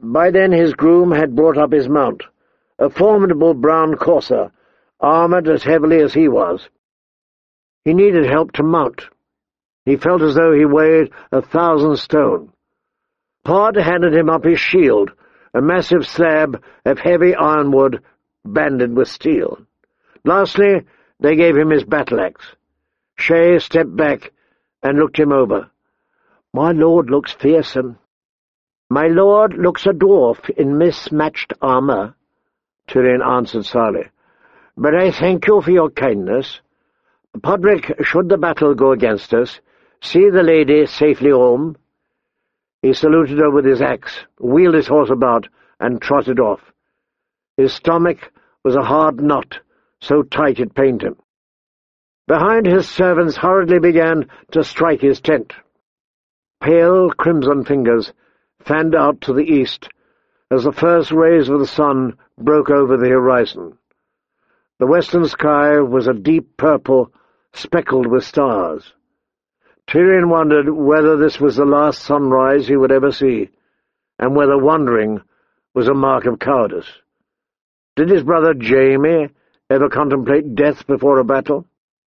By then his groom had brought up his mount, a formidable brown courser, armoured as heavily as he was. He needed help to mount. He felt as though he weighed 1,000 stone. Pod handed him up his shield, a massive slab of heavy ironwood banded with steel. Lastly, they gave him his battle-axe. Shay stepped back and looked him over. "My lord looks fearsome." "My lord looks a dwarf in mismatched armour," Tyrion answered slyly. "But I thank you for your kindness. Podrick, should the battle go against us, see the lady safely home." He saluted her with his axe, wheeled his horse about, and trotted off. His stomach was a hard knot, so tight it pained him. Behind, his servants hurriedly began to strike his tent. Pale crimson fingers fanned out to the east as the first rays of the sun broke over the horizon. The western sky was a deep purple, speckled with stars. Tyrion wondered whether this was the last sunrise he would ever see, and whether wondering was a mark of cowardice. Did his brother Jaime ever contemplate death before a battle?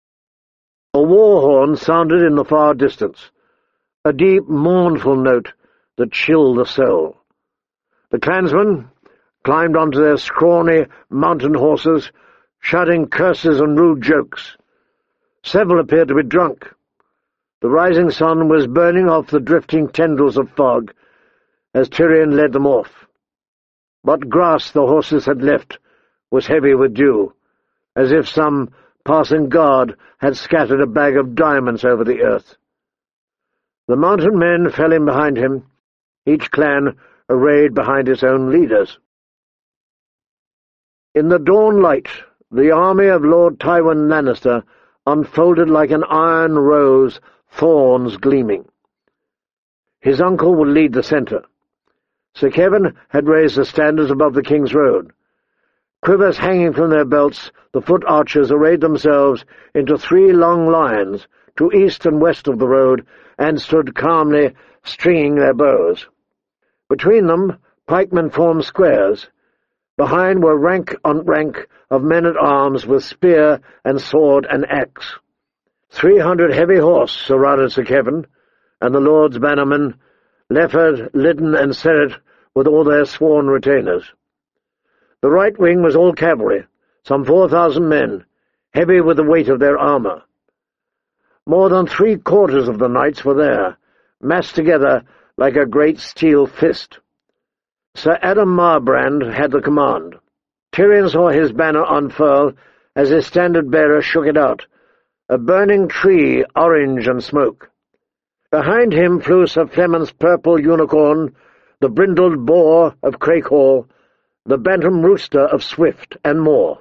A war horn sounded in the far distance, a deep, mournful note that chilled the soul. The clansmen climbed onto their scrawny mountain horses, shouting curses and rude jokes. Several appeared to be drunk. The rising sun was burning off the drifting tendrils of fog as Tyrion led them off. What grass the horses had left was heavy with dew, as if some passing god had scattered a bag of diamonds over the earth. The mountain men fell in behind him, each clan arrayed behind its own leaders. In the dawn light, the army of Lord Tywin Lannister unfolded like an iron rose, thorns gleaming. His uncle would lead the centre. Sir Kevan had raised the standards above the King's Road. Quivers hanging from their belts, the foot archers arrayed themselves into 3 long lines to east and west of the road, and stood calmly stringing their bows. Between them, pikemen formed squares. Behind were rank on rank of men-at-arms with spear and sword and axe. 300 heavy horse surrounded Sir Kevan, and the lord's bannermen, Lefford, Liddon, and Serret, with all their sworn retainers. The right wing was all cavalry, some 4,000 men, heavy with the weight of their armour. More than 3/4 of the knights were there, massed together like a great steel fist. Sir Adam Marbrand had the command. Tyrion saw his banner unfurl as his standard-bearer shook it out, a burning tree, orange and smoke. Behind him flew Sir Flemmon's purple unicorn, the brindled boar of Craighall, the bantam rooster of Swift, and more.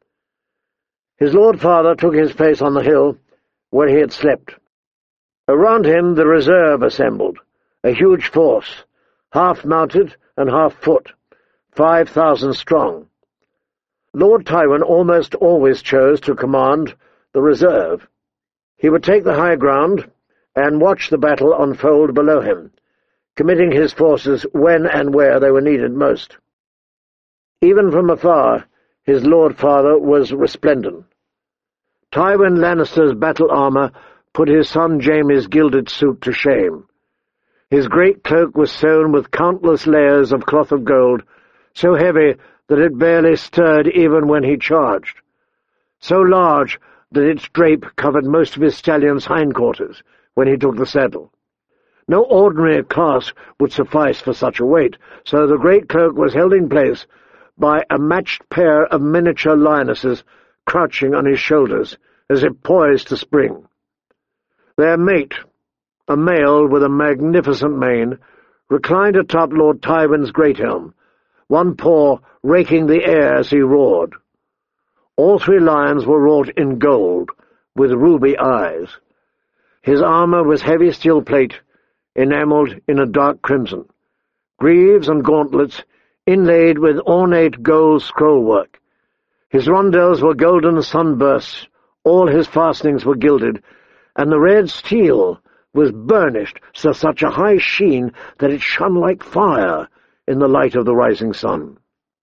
His lord father took his place on the hill where he had slept. Around him the reserve assembled, a huge force, half-mounted and half-foot, 5,000 strong. Lord Tywin almost always chose to command the reserve. He would take the high ground and watch the battle unfold below him, committing his forces when and where they were needed most. Even from afar, his lord father was resplendent. Tywin Lannister's battle armour put his son Jaime's gilded suit to shame. His great cloak was sewn with countless layers of cloth of gold, so heavy that it barely stirred even when he charged, so large that its drape covered most of his stallion's hindquarters when he took the saddle. No ordinary clasp would suffice for such a weight, so the great cloak was held in place by a matched pair of miniature lionesses crouching on his shoulders, as if poised to spring. Their mate, a male with a magnificent mane, reclined atop Lord Tywin's great helm, one paw raking the air as he roared. All 3 lions were wrought in gold, with ruby eyes. His armour was heavy steel plate, enamelled in a dark crimson, greaves and gauntlets inlaid with ornate gold scrollwork. His rondels were golden sunbursts, all his fastenings were gilded, and the red steel was burnished to such a high sheen that it shone like fire, in the light of the rising sun.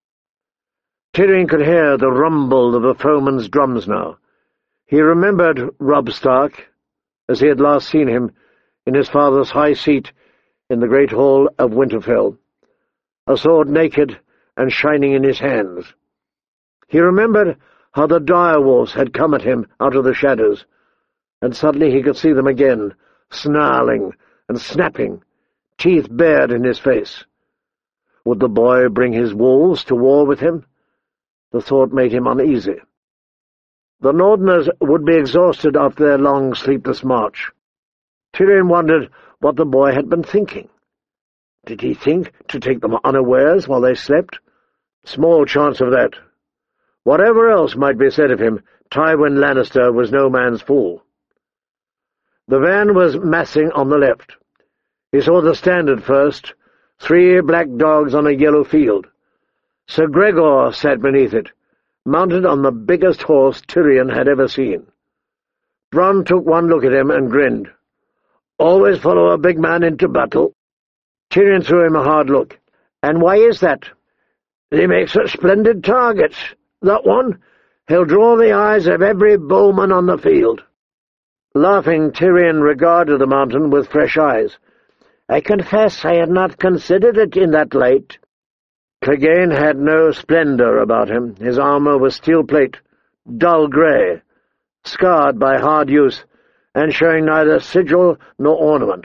Tyrion could hear the rumble of the foeman's drums now. He remembered Robb Stark, as he had last seen him in his father's high seat in the great hall of Winterfell, a sword naked and shining in his hands. He remembered how the direwolves had come at him out of the shadows, and suddenly he could see them again, snarling and snapping, teeth bared in his face. Would the boy bring his wolves to war with him? The thought made him uneasy. The Northerners would be exhausted after their long, sleepless march. Tyrion wondered what the boy had been thinking. Did he think to take them unawares while they slept? Small chance of that. Whatever else might be said of him, Tywin Lannister was no man's fool. The van was massing on the left. He saw the standard first, 3 black dogs on a yellow field. Sir Gregor sat beneath it, mounted on the biggest horse Tyrion had ever seen. Bronn took one look at him and grinned. "Always follow a big man into battle." Tyrion threw him a hard look. "And why is that?" "They make such splendid targets. That one, he'll draw the eyes of every bowman on the field." Laughing, Tyrion regarded the mountain with fresh eyes. "I confess I had not considered it in that light." Clegane had no splendor about him. His armor was steel plate, dull grey, scarred by hard use, and showing neither sigil nor ornament.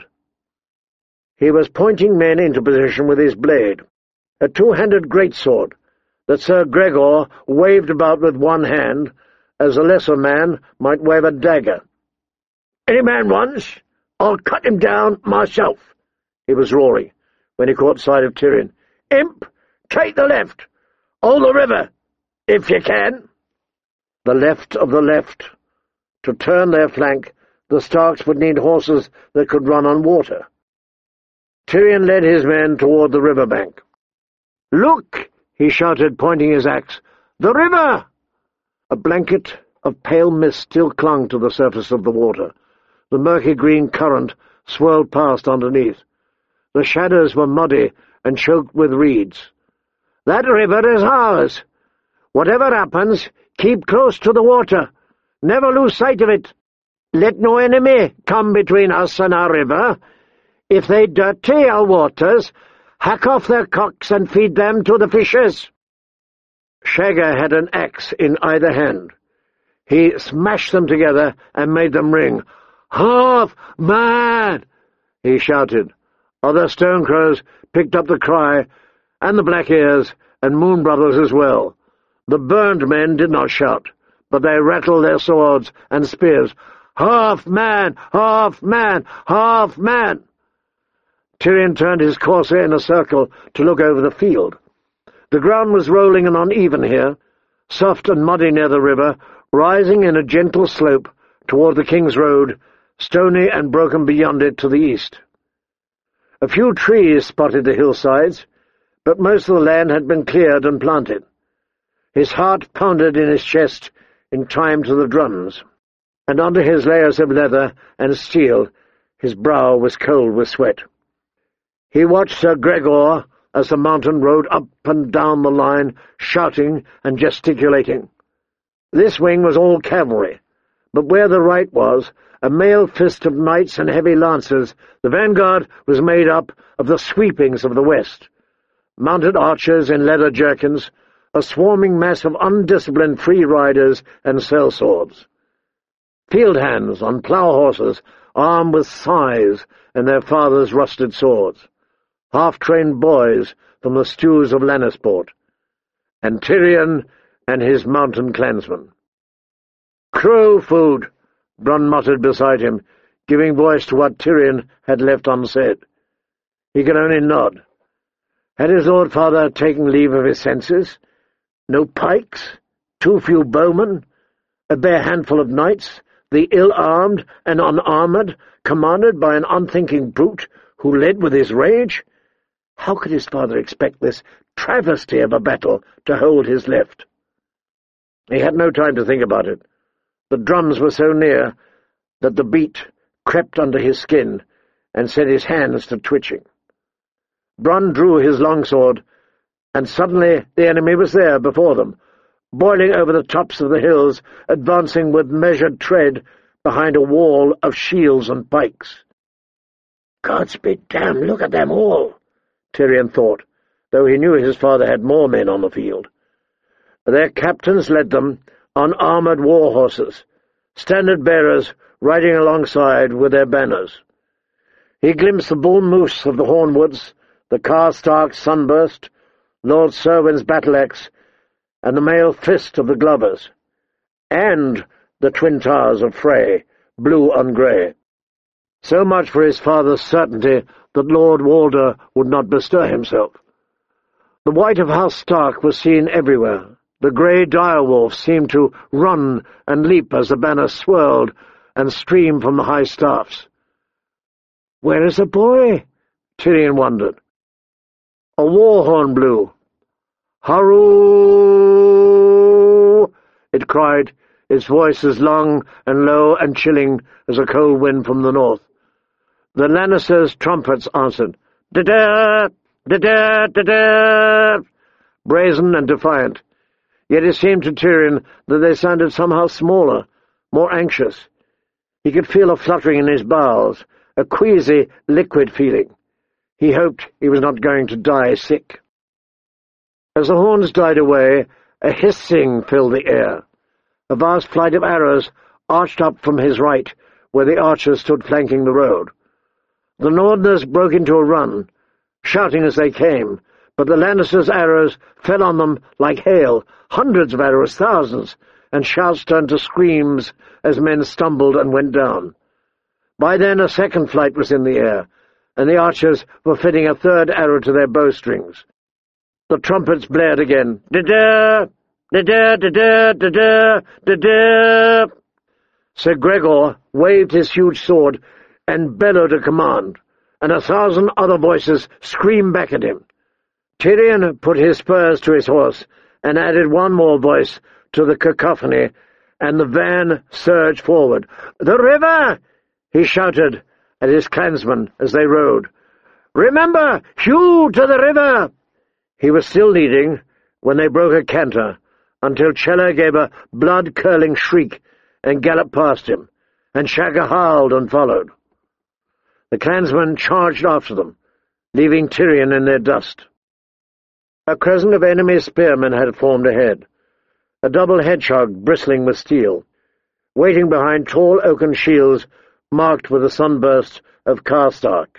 He was pointing men into position with his blade, a 2-handed greatsword that Sir Gregor waved about with one hand, as a lesser man might wave a dagger. "Any man wants, I'll cut him down myself," he was roaring, when he caught sight of Tyrion. "Imp, take the left! Hold the river, if you can!" The left of the left. To turn their flank, the Starks would need horses that could run on water. Tyrion led his men toward the river bank. "Look!" he shouted, pointing his axe. "The river!" A blanket of pale mist still clung to the surface of the water. The murky green current swirled past underneath. The shadows were muddy and choked with reeds. "That river is ours. Whatever happens, keep close to the water. Never lose sight of it. Let no enemy come between us and our river. If they dirty our waters, hack off their cocks and feed them to the fishes." Shagga had an axe in either hand. He smashed them together and made them ring. "Half man!" he shouted. Other Stonecrows picked up the cry, and the Black Ears, and Moon Brothers as well. The burned men did not shout, but they rattled their swords and spears. "Half man! Half man! Half man!" Tyrion turned his courser in a circle to look over the field. The ground was rolling and uneven here, soft and muddy near the river, rising in a gentle slope toward the King's Road, stony and broken beyond it to the east. A few trees spotted the hillsides, but most of the land had been cleared and planted. His heart pounded in his chest in time to the drums, and under his layers of leather and steel his brow was cold with sweat. He watched Sir Gregor as the mountain rode up and down the line, shouting and gesticulating. This wing was all cavalry, but where the right was, a mailed fist of knights and heavy lancers, the vanguard was made up of the sweepings of the west. Mounted archers in leather jerkins, a swarming mass of undisciplined free riders and sellswords. Field hands on plough horses, armed with scythes and their fathers' rusted swords. Half-trained boys from the stews of Lannisport. And Tyrion and his mountain clansmen. "Crow food," Bronn muttered beside him, giving voice to what Tyrion had left unsaid. He could only nod. Had his lord father taken leave of his senses? No pikes, too few bowmen, a bare handful of knights, the ill-armed and unarmoured, commanded by an unthinking brute who led with his rage? How could his father expect this travesty of a battle to hold his left? He had no time to think about it. The drums were so near that the beat crept under his skin and set his hands to twitching. Brunn drew his longsword, and suddenly the enemy was there before them, boiling over the tops of the hills, advancing with measured tread behind a wall of shields and pikes. "Gods be damned, look at them all," Tyrion thought, though he knew his father had more men on the field. Their captains led them on armoured war-horses, standard-bearers riding alongside with their banners. He glimpsed the bull moose of the Hornwoods, the Karstark Sunburst, Lord Serwyn's battle-axe, and the mailed fist of the Glovers, and the twin towers of Frey, blue on grey. So much for his father's certainty that Lord Walder would not bestir himself. The white of House Stark was seen everywhere. The grey direwolf seemed to run and leap as the banner swirled and streamed from the high staffs. "Where is the boy?" Tyrion wondered. A war horn blew. "Haru!" it cried, its voice as long and low and chilling as a cold wind from the north. The Lannisters' trumpets answered, "Da-da! Da-da! Da-da!" brazen and defiant. Yet it seemed to Tyrion that they sounded somehow smaller, more anxious. He could feel a fluttering in his bowels, a queasy, liquid feeling. He hoped he was not going to die sick. As the horns died away, a hissing filled the air. A vast flight of arrows arched up from his right, where the archers stood flanking the road. The Northerners broke into a run, shouting as they came, but the Lannisters' arrows fell on them like hail, hundreds of arrows, thousands, and shouts turned to screams as men stumbled and went down. By then a second flight was in the air, and the archers were fitting a third arrow to their bowstrings. The trumpets blared again. Da-da! Da-da! Da-da! Da-da! Da-da! Sir Gregor waved his huge sword and bellowed a command, and 1,000 other voices screamed back at him. Tyrion put his spurs to his horse and added one more voice to the cacophony, and the van surged forward. "The river!" he shouted at his clansmen as they rode. "Remember, hew to the river!" He was still leading when they broke a canter, until Chella gave a blood-curdling shriek and galloped past him, and Shagga howled and followed. The clansmen charged after them, leaving Tyrion in their dust. A crescent of enemy spearmen had formed ahead, a double hedgehog bristling with steel, waiting behind tall oaken shields marked with the sunburst of Karstark.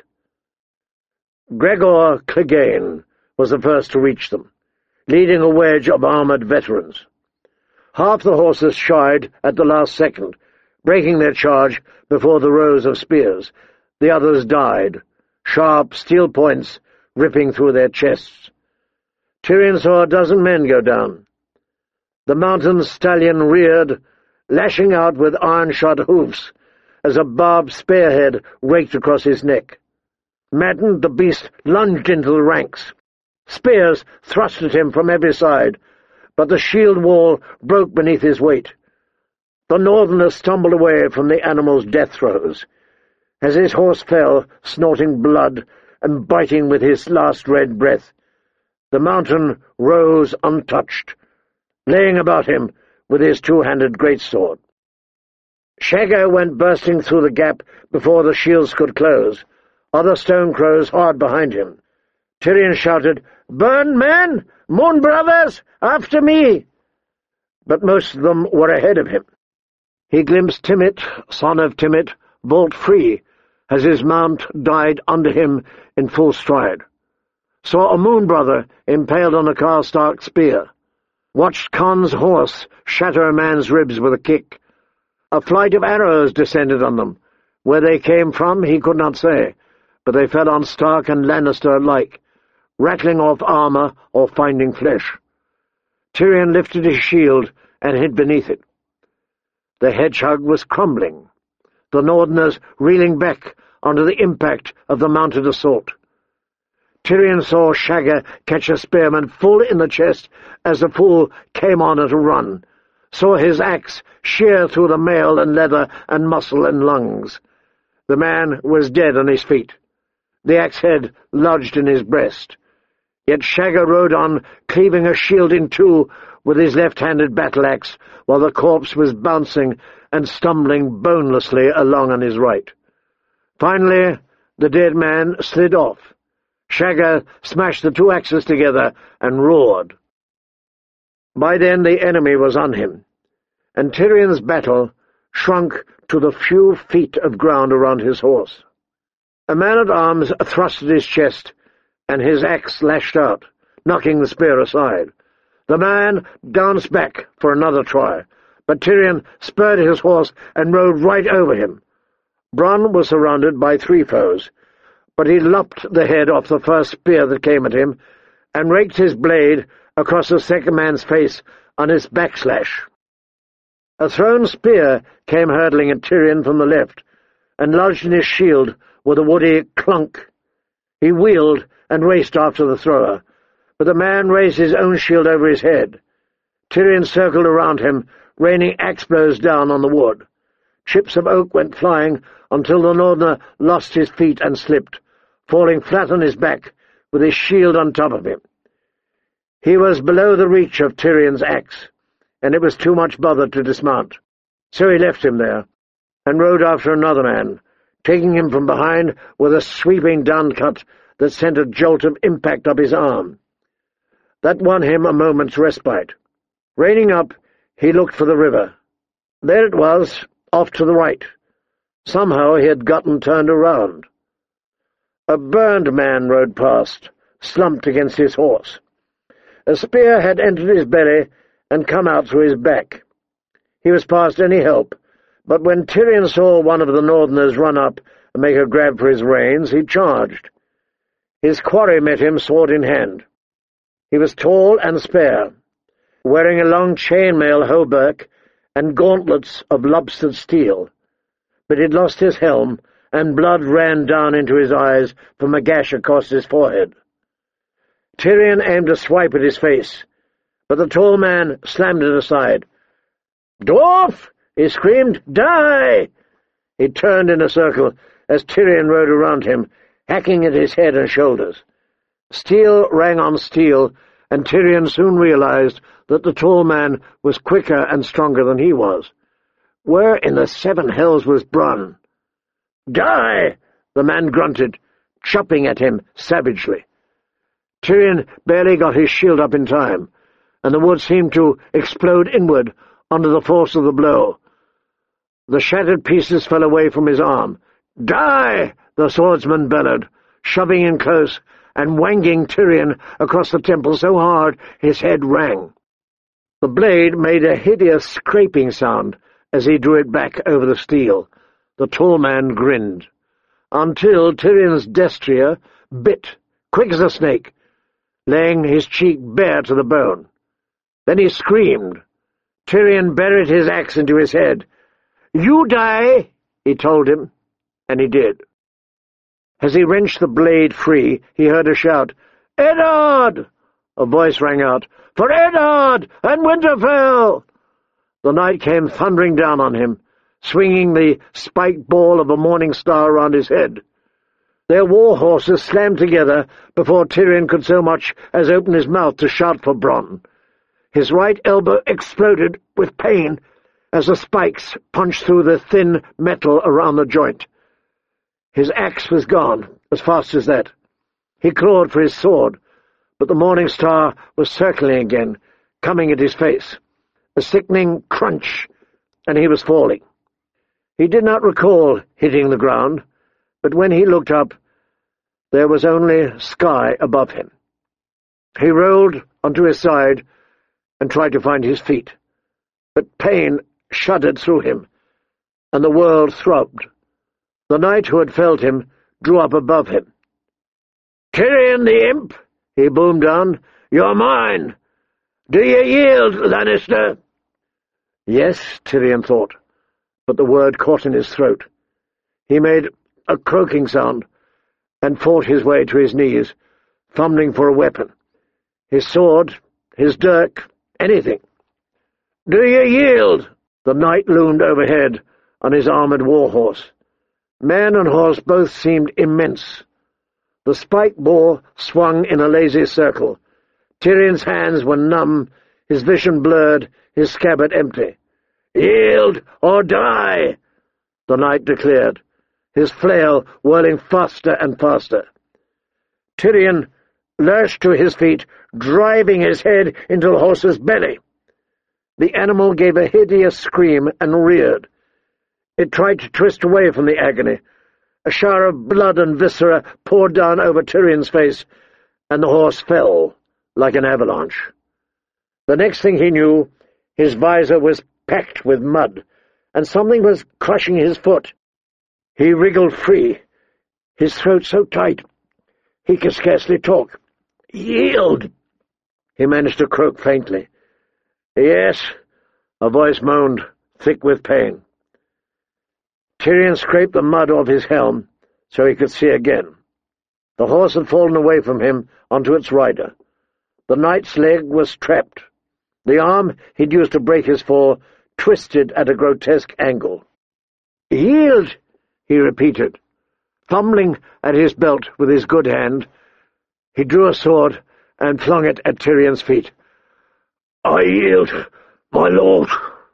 Gregor Clegane was the first to reach them, leading a wedge of armoured veterans. Half the horses shied at the last second, breaking their charge before the rows of spears. The others died, sharp steel points ripping through their chests. Tyrion saw a dozen men go down. The mountain stallion reared, lashing out with iron-shod hoofs, as a barbed spearhead raked across his neck. Maddened, the beast lunged into the ranks. Spears thrust at him from every side, but the shield wall broke beneath his weight. The Northerners stumbled away from the animal's death throes. As his horse fell, snorting blood and biting with his last red breath, the mountain rose untouched, laying about him with his two-handed greatsword. Shagga went bursting through the gap before the shields could close, other stone crows hard behind him. Tyrion shouted, "Burn, men! Moon brothers! After me!" But most of them were ahead of him. He glimpsed Timett, son of Timett, vault free, as his mount died under him in full stride. Saw a moon brother impaled on a Karstark spear. Watched Khan's horse shatter a man's ribs with a kick. A flight of arrows descended on them. Where they came from he could not say, but they fell on Stark and Lannister alike, rattling off armour or finding flesh. Tyrion lifted his shield and hid beneath it. The hedgehog was crumbling, the Northerners reeling back under the impact of the mounted assault. Tyrion saw Shagga catch a spearman full in the chest as the fool came on at a run, saw his axe shear through the mail and leather and muscle and lungs. The man was dead on his feet. the axe-head lodged in his breast. Yet Shagger rode on, cleaving a shield in two with his left-handed battle-axe, while the corpse was bouncing and stumbling bonelessly along on his right. Finally, the dead man slid off. Shagger smashed the two axes together and roared. By then the enemy was on him, and Tyrion's battle shrunk to the few feet of ground around his horse. A man-at-arms thrust at his chest, and his axe lashed out, knocking the spear aside. The man danced back for another try, but Tyrion spurred his horse and rode right over him. Bronn was surrounded by three foes, but he lopped the head off the first spear that came at him and raked his blade across the second man's face on his backslash. A thrown spear came hurtling at Tyrion from the left, and lodged in his shield with a woody clunk. He wheeled and raced after the thrower, but the man raised his own shield over his head. Tyrion circled around him, raining axe blows down on the wood. Chips of oak went flying until the Northerner lost his feet and slipped, falling flat on his back with his shield on top of him. He was below the reach of Tyrion's axe, and it was too much bother to dismount. So he left him there, and rode after another man, taking him from behind with a sweeping downcut that sent a jolt of impact up his arm. That won him a moment's respite. Reining up, he looked for the river. There it was, off to the right. Somehow he had gotten turned around. A burned man rode past, slumped against his horse. A spear had entered his belly and come out through his back. He was past any help, but when Tyrion saw one of the Northerners run up and make a grab for his reins, he charged. His quarry met him, sword in hand. He was tall and spare, wearing a long chainmail hauberk and gauntlets of lobstered steel, but he'd lost his helm, and blood ran down into his eyes from a gash across his forehead. Tyrion aimed a swipe at his face, but the tall man slammed it aside. "Dwarf!" he screamed. "Die!" He turned in a circle as Tyrion rode around him, hacking at his head and shoulders. Steel rang on steel, and Tyrion soon realized that the tall man was quicker and stronger than he was. Where in the seven hells was Bronn? "Die!" the man grunted, chopping at him savagely. Tyrion barely got his shield up in time, and the wood seemed to explode inward under the force of the blow. The shattered pieces fell away from his arm. "Die!" the swordsman bellowed, shoving in close and wanging Tyrion across the temple so hard his head rang. The blade made a hideous scraping sound as he drew it back over the steel. The tall man grinned, until Tyrion's destrier bit, quick as a snake, laying his cheek bare to the bone. Then he screamed. Tyrion buried his axe into his head. "You die," he told him, and he did. As he wrenched the blade free, he heard a shout. "Eddard!" A voice rang out. "For Eddard and Winterfell!" The night came thundering down on him, swinging the spiked ball of a morning star around his head. Their war horses slammed together before Tyrion could so much as open his mouth to shout for Bronn. His right elbow exploded with pain as the spikes punched through the thin metal around the joint. His axe was gone, as fast as that. He clawed for his sword, but the morning star was circling again, coming at his face. A sickening crunch, and he was falling. He did not recall hitting the ground, but when he looked up, there was only sky above him. He rolled onto his side and tried to find his feet, but pain shuddered through him, and the world throbbed. The knight who had felled him drew up above him. "Tyrion the imp!" he boomed down. "You're mine! Do you yield, Lannister?" Yes, Tyrion thought, but the word caught in his throat. He made a croaking sound and fought his way to his knees, fumbling for a weapon. His sword, his dirk, anything. "Do you yield?" The knight loomed overhead on his armored war-horse. Man and horse both seemed immense. The spike bore swung in a lazy circle. Tyrion's hands were numb, his vision blurred, his scabbard empty. "Yield or die!" the knight declared, his flail whirling faster and faster. Tyrion lurched to his feet, driving his head into the horse's belly. The animal gave a hideous scream and reared. It tried to twist away from the agony. A shower of blood and viscera poured down over Tyrion's face, and the horse fell like an avalanche. The next thing he knew, his visor was packed with mud, and something was crushing his foot. He wriggled free, his throat so tight he could scarcely talk. "Yield!" he managed to croak faintly. "Yes," a voice moaned, thick with pain. Tyrion scraped the mud off his helm so he could see again. The horse had fallen away from him onto its rider. The knight's leg was trapped. The arm he'd used to break his fall twisted at a grotesque angle. "Yield!" he repeated. Fumbling at his belt with his good hand, he drew a sword and flung it at Tyrion's feet. "I yield, my lord."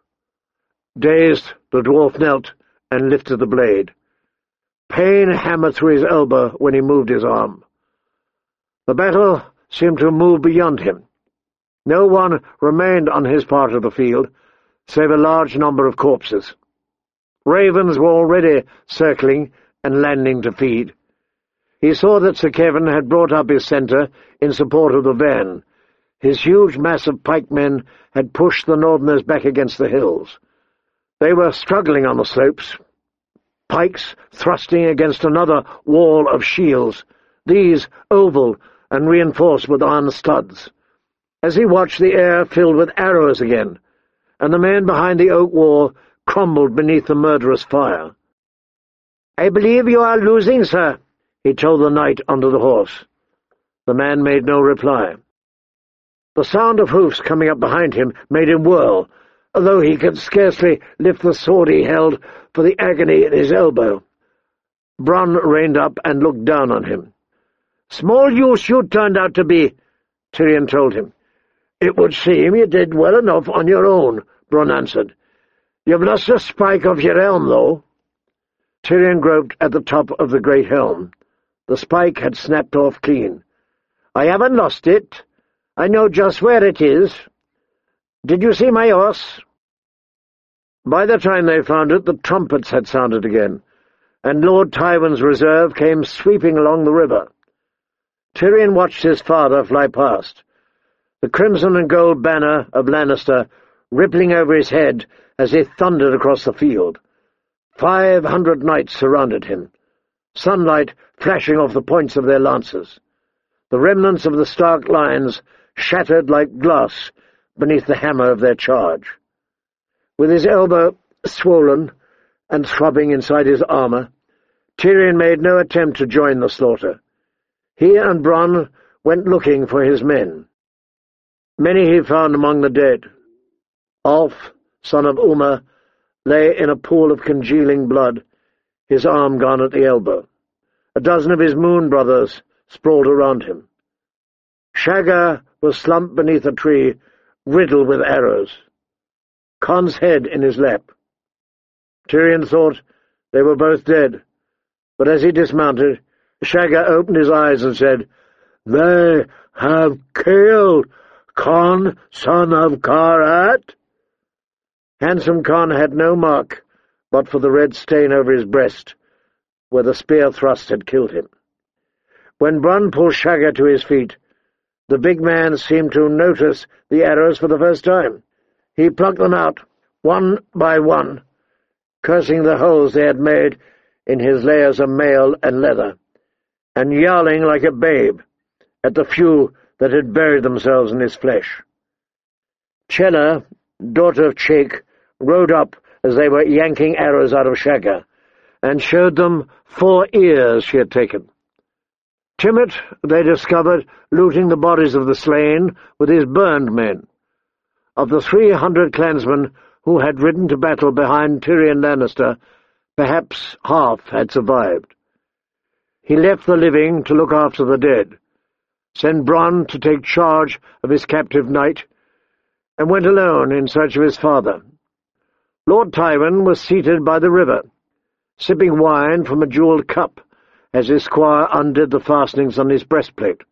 Dazed, the dwarf knelt and lifted the blade. Pain hammered through his elbow when he moved his arm. The battle seemed to move beyond him. No one remained on his part of the field, save a large number of corpses. Ravens were already circling and landing to feed. He saw that Sir Kevin had brought up his centre in support of the van. His huge mass of pikemen had pushed the Northerners back against the hills. They were struggling on the slopes, pikes thrusting against another wall of shields, these oval and reinforced with iron studs. As he watched, the air filled with arrows again, and the men behind the oak wall crumbled beneath the murderous fire. "I believe you are losing, sir," he told the knight under the horse. The man made no reply. The sound of hoofs coming up behind him made him whirl, although he could scarcely lift the sword he held for the agony at his elbow. Bronn reined up and looked down on him. "Small use you turned out to be," Tyrion told him. "It would seem you did well enough on your own," Bronn answered. "You've lost a spike off your helm, though." Tyrion groped at the top of the great helm. The spike had snapped off clean. "I haven't lost it. I know just where it is. Did you see my horse?" By the time they found it, the trumpets had sounded again, and Lord Tywin's reserve came sweeping along the river. Tyrion watched his father fly past, the crimson and gold banner of Lannister rippling over his head as he thundered across the field. 500 knights surrounded him, sunlight flashing off the points of their lances. The remnants of the Stark lines shattered like glass beneath the hammer of their charge. With his elbow swollen and throbbing inside his armour, Tyrion made no attempt to join the slaughter. He and Bronn went looking for his men. Many he found among the dead. Ulf, son of Uma, lay in a pool of congealing blood, his arm gone at the elbow. A dozen of his moon brothers sprawled around him. Shagga was slumped beneath a tree, riddled with arrows, Khan's head in his lap. Tyrion thought they were both dead, but as he dismounted, Shagga opened his eyes and said, "They have killed Khan, son of Karat." Handsome Khan had no mark but for the red stain over his breast, where the spear thrust had killed him. When Bronn pulled Shagga to his feet, the big man seemed to notice the arrows for the first time. He plucked them out, one by one, cursing the holes they had made in his layers of mail and leather, and yowling like a babe at the few that had buried themselves in his flesh. Chella, daughter of Chake, rode up as they were yanking arrows out of Shagga, and showed them 4 ears she had taken. Timett, they discovered, looting the bodies of the slain with his burned men. Of the 300 clansmen who had ridden to battle behind Tyrion Lannister, perhaps half had survived. he left the living to look after the dead, sent Bronn to take charge of his captive knight, and went alone in search of his father. Lord Tywin was seated by the river, sipping wine from a jewelled cup as his squire undid the fastenings on his breastplate.